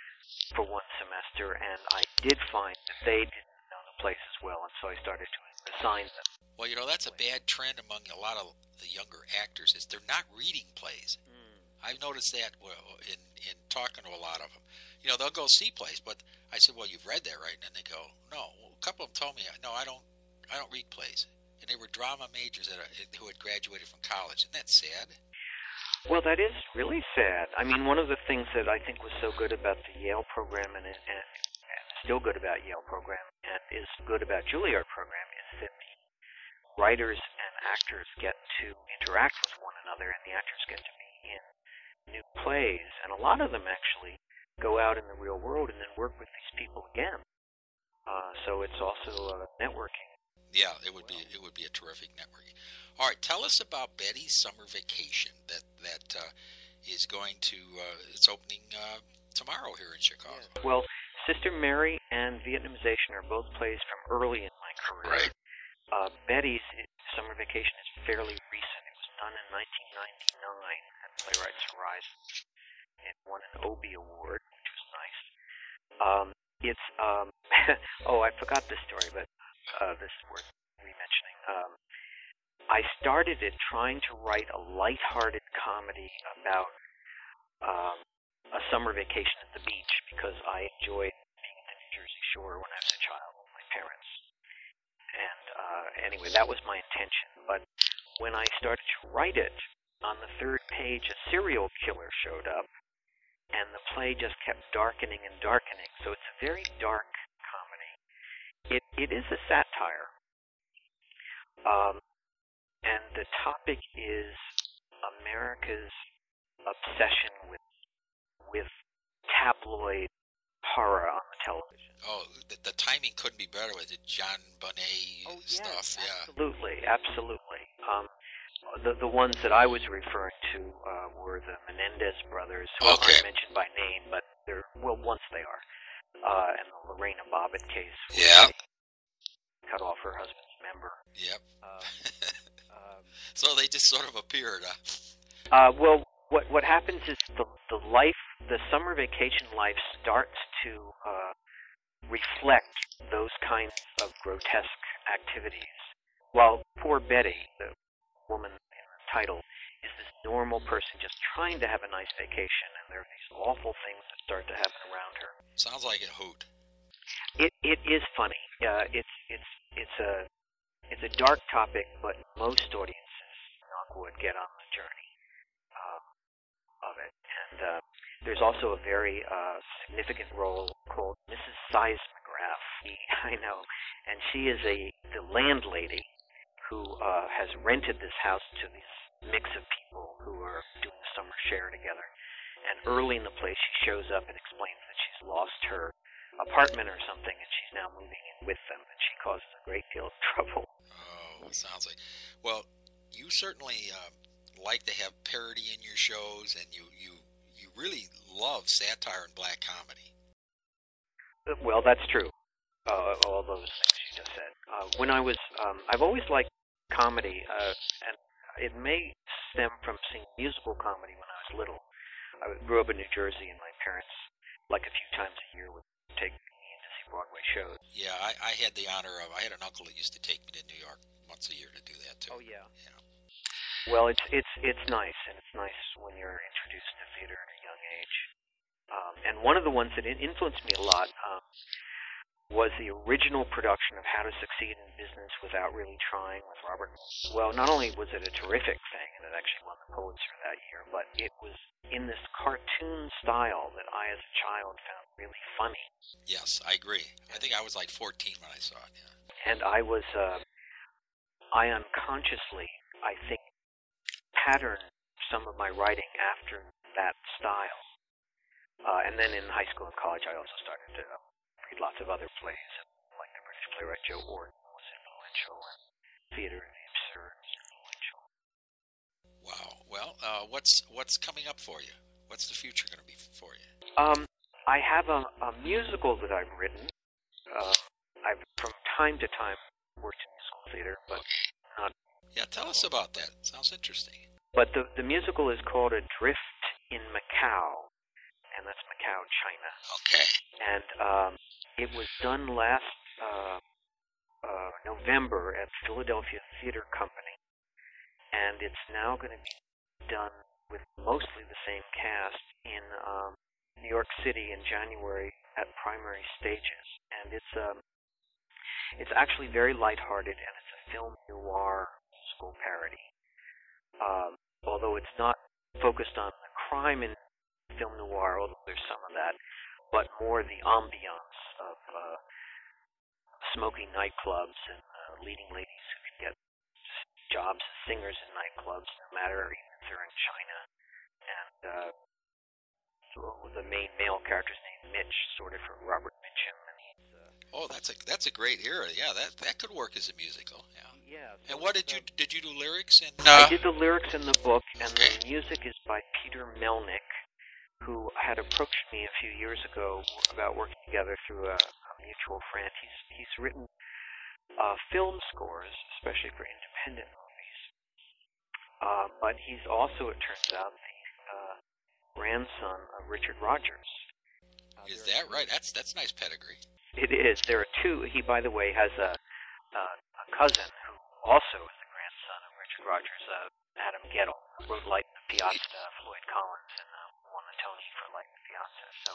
E: for one semester, and I did find that they didn't know the plays as well, and so I started to assign them.
D: Well, you know, that's a bad trend among a lot of the younger actors, is they're not reading plays. Mm. I've noticed that well, in, in talking to a lot of them. You know, they'll go see plays, but I said, well, you've read that, right? And they go, no. Well, a couple of them told me, no, I don't I don't read plays. And they were drama majors that are, who had graduated from college. Isn't that sad?
E: Well, that is really sad. I mean, one of the things that I think was so good about the Yale program and, and, and still good about Yale program and is good about Juilliard program is that the writers and actors get to interact with one another, and the actors get to be in new plays. And a lot of them actually go out in the real world and then work with these people again. Uh, so it's also uh, networking.
D: Yeah, it would be it would be a terrific networking. All right, tell us about Betty's Summer Vacation that that uh, is going to uh, it's opening uh, tomorrow here in Chicago.
E: Yes. Well, Sister Mary and Vietnamization are both plays from early in my career.
D: Right.
E: Uh, Betty's Summer Vacation is fairly recent. It was done in nineteen ninety-nine at Playwrights Horizon. It won an Obie Award, which was nice. Um, it's um, oh, I forgot this story, but uh, this is worth re-mentioning. Um, I started it trying to write a lighthearted comedy about um, a summer vacation at the beach because I enjoyed being at the New Jersey shore when I was a child with my parents. And uh, anyway, that was my intention. But when I started to write it, on the third page, a serial killer showed up, and the play just kept darkening and darkening. So it's a very dark comedy. It it is a satire, um, and the topic is America's obsession with with tabloid horror on the television.
D: Oh, the, the timing couldn't be better with the John Bonet
E: oh,
D: stuff.
E: Yes,
D: yeah,
E: absolutely, absolutely. Um, the the ones that I was referring to uh, were the Menendez brothers, who
D: okay.
E: aren't mentioned by name, but they're well, once they are, uh, and the Lorena Bobbitt case.
D: Yeah.
E: Cut off her husband's member.
D: Yep.
E: Um, um,
D: so they just sort of appeared. Huh?
E: Uh, well, what what happens is the the life, the summer vacation life, starts to uh, reflect those kinds of grotesque activities. While poor Betty, the woman in the title, is this normal person just trying to have a nice vacation, and there are these awful things that start to happen around her.
D: Sounds like a hoot.
E: It it is funny. Uh, it's it's it's a it's a dark topic, but most audiences, knock wood, get on the journey um, of it. And uh, there's also a very uh, significant role called Missus Seismograph. I know, and she is a the landlady who uh, has rented this house to these mix of people who are doing the summer share together. And early in the play, she shows up and explains that she's lost her apartment or something, and she's now moving in with them, and she causes a great deal of trouble.
D: Oh, it sounds like. Well, you certainly uh, like to have parody in your shows, and you, you, you really love satire and black comedy.
E: Well, that's true. Uh, all those things you just said. Uh, when I was, um, I've always liked comedy, uh, and it may stem from seeing musical comedy when I was little. I grew up in New Jersey, and my parents, like a few times a year, would take me in to see Broadway shows.
D: Yeah, I, I had the honor of, I had an uncle that used to take me to New York once a year to do that, too.
E: Oh, yeah.
D: Yeah.
E: Well, it's it's it's nice, and it's nice when you're introduced to theater at a young age. Um, and one of the ones that influenced me a lot um, was the original production of How to Succeed in Business Without Really Trying with Robert. Well, not only was it a terrific thing, and it actually won the Pulitzer that year, but it was in this cartoon style that I, as a child, found really funny.
D: Yes, I agree. I think I was like fourteen when I saw it. Yeah.
E: And I was, uh, I unconsciously, I think, patterned some of my writing after that style. Uh, and then in high school and college, I also started to uh, read lots of other plays, like the British playwright Joe Orton was influential, and Theater of the Absurd was influential.
D: Wow. Well, uh, what's what's coming up for you? What's the future going to be for you?
E: Um, I have a, a musical that I've written. Uh, I've from time to time worked in musical theater, but not.
D: Yeah, tell us about that. Sounds interesting.
E: But the the musical is called Adrift in Macau, and that's Macau, China.
D: Okay.
E: And um, it was done last uh, uh, November at Philadelphia Theater Company, and it's now going to be done with mostly the same cast in um, New York City in January at Primary Stages. And it's um, it's actually very lighthearted, and it's a film noir musical parody. Um, although it's not focused on the crime in film noir, although there's some of that, but more the ambiance of uh, smoking nightclubs and uh, leading ladies who can get jobs as singers in nightclubs, no matter even if they're in China. And uh, so the main male character is named Mitch, sort of from Robert Mitchum. And he's, uh,
D: oh, that's a that's a great era. Yeah, that that could work as a musical. Yeah.
E: Yeah. So
D: And what did
E: uh,
D: you did you do lyrics and?
E: I
D: Uh,
E: did the lyrics in the book, and
D: Okay.
E: the music is by Peter Melnick, who had approached me a few years ago about working together through a, a mutual friend. He's he's written uh, film scores, especially for independent movies. Uh, but he's also, it turns out, the uh, grandson of Richard Rodgers. Uh,
D: is
E: there-
D: that right? That's that's nice pedigree.
E: It is. There are two. He, by the way, has a uh, a cousin who also is the grandson of Richard Rodgers, uh, Adam Gettle, who wrote Light in the Piazza, Floyd Collins, and uh, won the Tony for Light in the Piazza. So,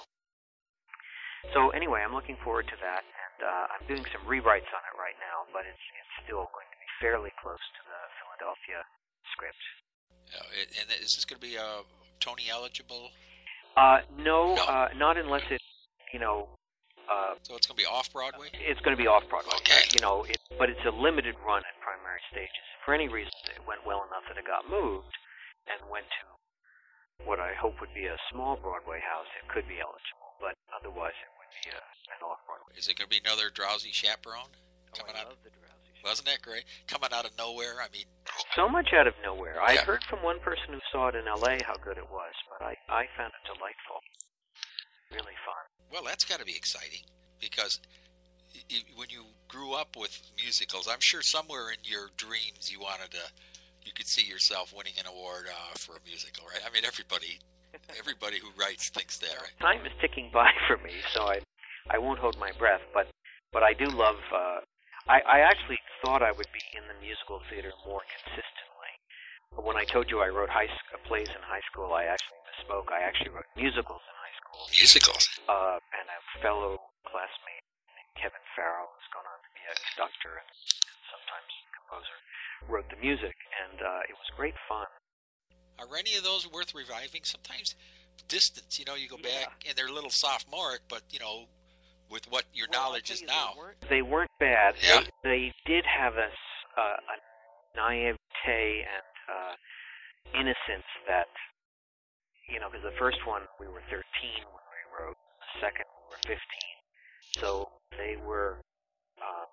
E: so anyway, I'm looking forward to that, and uh, I'm doing some rewrites on it right now, but it's it's still going to be fairly close to the Philadelphia script.
D: Uh, it, and is this going to be uh, Tony eligible?
E: Uh, no,
D: No.
E: Uh, not unless it, you know. Uh,
D: So it's going to be off Broadway.
E: It's going to be off Broadway.
D: Okay.
E: You know, it, but it's a limited run at Primary Stages. For any reason, it went well enough that it got moved and went to what I hope would be a small Broadway house. It could be eligible, but otherwise it would be a, an off Broadway.
D: Is it going to be another Drowsy Chaperone coming out?
E: the Drowsy
D: Wasn't that great? Coming out of nowhere. I mean,
E: So much out of nowhere. I
D: Yeah.
E: heard from one person who saw it in L A how good it was, but I, I found it delightful. Really fun.
D: well, that's got to be exciting because y- y- when you grew up with musicals, I'm sure somewhere in your dreams you wanted to, you could see yourself winning an award uh, for a musical, right? I mean, everybody, everybody who writes thinks that, right?
E: Time is ticking by for me, so I I won't hold my breath. But but I do love. Uh, I I actually thought I would be in the musical theater more consistently. But when I told you I wrote high sc- plays in high school, I actually misspoke. I actually wrote musicals in high school.
D: Musicals.
E: Uh, and a fellow classmate named Kevin Farrell, who's gone on to be a conductor and sometimes composer, wrote the music, and uh, it was great fun.
D: Are any of those worth reviving? Sometimes distance, you know, you go
E: Yeah.
D: back and they're a little sophomoric, but you know, with what your
E: Well, I'll
D: knowledge
E: tell
D: is
E: you,
D: now.
E: They weren't, they weren't bad.
D: Yeah.
E: They, they did have a, s- uh, a naivete and uh, innocence that, you know, because the first one we were thirteen when we wrote, the second we were fifteen, so they were uh,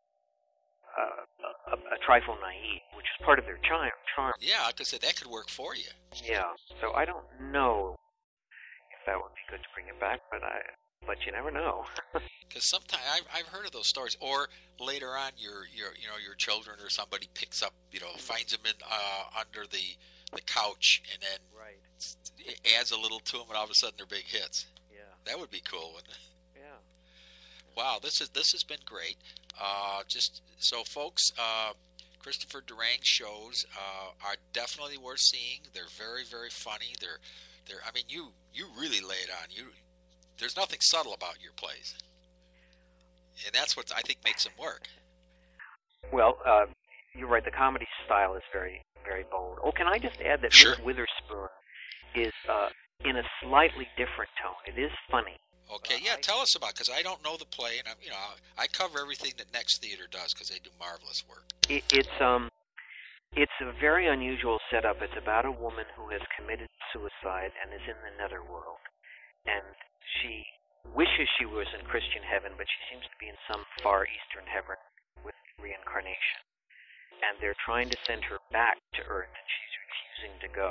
E: uh, a, a trifle naive, which is part of their charm. charm.
D: Yeah, like I said, that could work for you.
E: Yeah, so I don't know if that would be good to bring it back, but I, but you never know.
D: Because sometimes I've, I've heard of those stories, or later on, your your you know your children or somebody picks up, you know, finds them in uh, under the the couch, and then
E: Right.
D: it adds a little to them, and all of a sudden they're big hits.
E: Yeah.
D: That would be cool, wouldn't it?
E: Yeah.
D: Wow, this is this has been great. Uh, just so, folks, uh, Christopher Durang's shows uh, are definitely worth seeing. They're very, very funny. They're, they're. I mean, you you really lay it on. You, there's nothing subtle about your plays, and that's what I think makes them work.
E: Well, uh, you're right. The comedy style is very, very bold. Oh, can I just add that
D: Sure.
E: Miss Witherspoon is uh, in a slightly different tone. It is funny.
D: Okay, yeah, tell us about, because I don't know the play, and I'm, you know, I cover everything that Next Theater does because they do marvelous work.
E: It, it's um, it's a very unusual setup. It's about a woman who has committed suicide and is in the netherworld, and she wishes she was in Christian heaven, but she seems to be in some far eastern heaven with reincarnation, and they're trying to send her back to Earth, and she's refusing to go.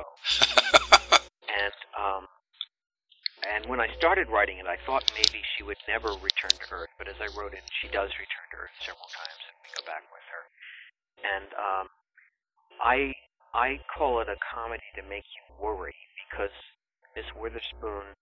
E: and um. And when I started writing it, I thought maybe she would never return to Earth. But as I wrote it, she does return to Earth several times, and we go back with her. And um, I I call it a comedy to make you worry, because Miss Witherspoon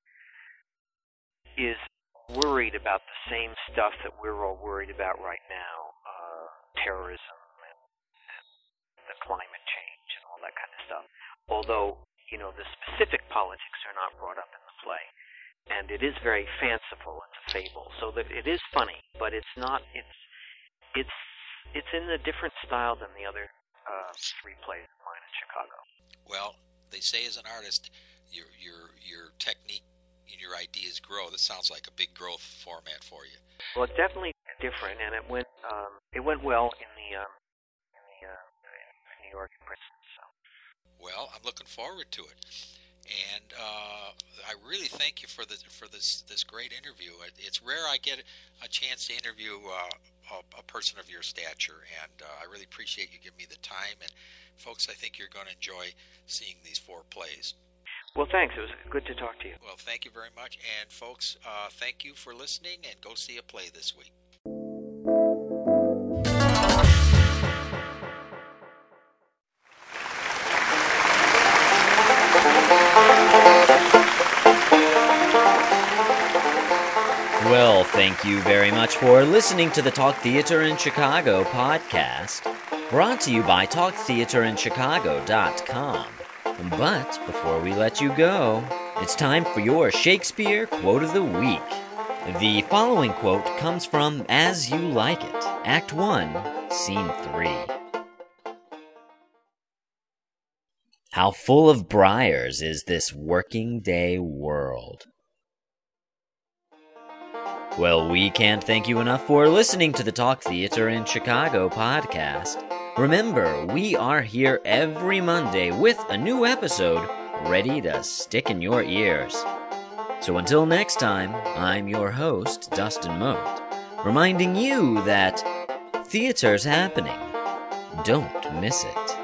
E: is worried about the same stuff that we're all worried about right now, uh, terrorism and, and the climate change and all that kind of stuff. Although, you know, the specific politics are not brought up in the play. And it is very fanciful. It's a fable. So that it is funny, but it's not, it's, it's, it's in a different style than the other uh, three plays of mine in Chicago.
D: Well, they say as an artist, your your your technique and your ideas grow. This sounds like a big growth format for you.
E: Well, it's definitely different, and it went, um, it went well in the, um, in the, uh, in New York and Princeton. So.
D: Well, I'm looking forward to it. And uh, I really thank you for the for this this great interview. It, it's rare I get a chance to interview uh, a, a person of your stature, and uh, I really appreciate you giving me the time. And folks, I think you're going to enjoy seeing these four plays.
E: Well, thanks. It was good to talk to you.
D: Well, thank you very much. And folks, uh, thank you for listening, and go see a play this week.
B: Well, thank you very much for listening to the Talk Theater in Chicago podcast, brought to you by talk theater in chicago dot com. But before we let you go, it's time for your Shakespeare Quote of the Week. The following quote comes from As You Like It, Act one, Scene three. How full of briars is this working day world. Well, we can't thank you enough for listening to the Talk Theater in Chicago podcast. Remember, we are here every Monday with a new episode ready to stick in your ears. So until next time, I'm your host, Dustin Mote, reminding you that theater's happening. Don't miss it.